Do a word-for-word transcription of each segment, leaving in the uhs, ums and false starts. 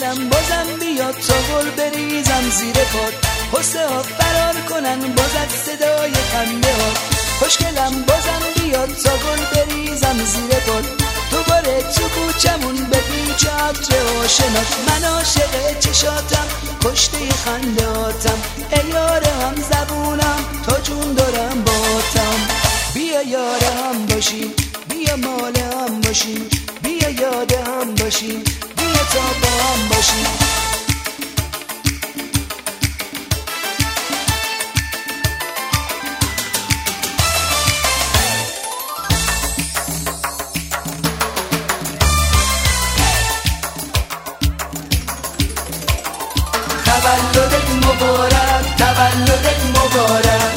خوشگلم بازم بیاد تا گل بریزم زیر پات، حسه ها فرار کنن بازد صدای خنده ها. خوشگلم بازم بیاد تا گل بریزم زیر پات، دوباره تو کوچمون به پیچ عطر آشنات. من عاشق چشاتم کشته خنداتم، ای یار هم زبونم تا جون دارم باتم. بیا یار هم باشیم، بیا مال هم باشیم، بیا یاد هم باشیم، بیا تا با هم باشیم. تولدت مبارک، تولدت مبارک.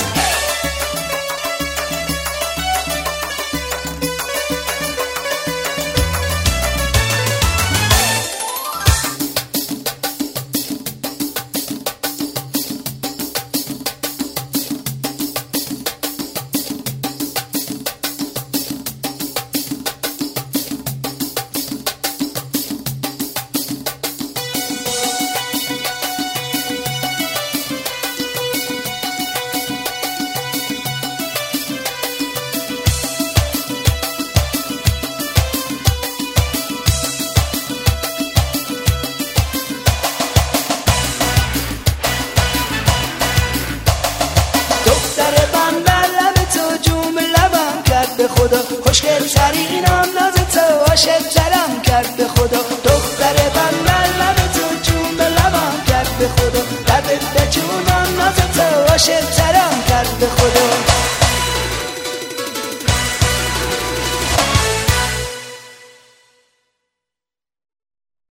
به خدا خوشگل ترینم ناز تو عاشق ترم کرد به خدا. دختر بندر لب تو جون به لبم کرد به خدا، لبت به جونم ناز تو عاشق ترم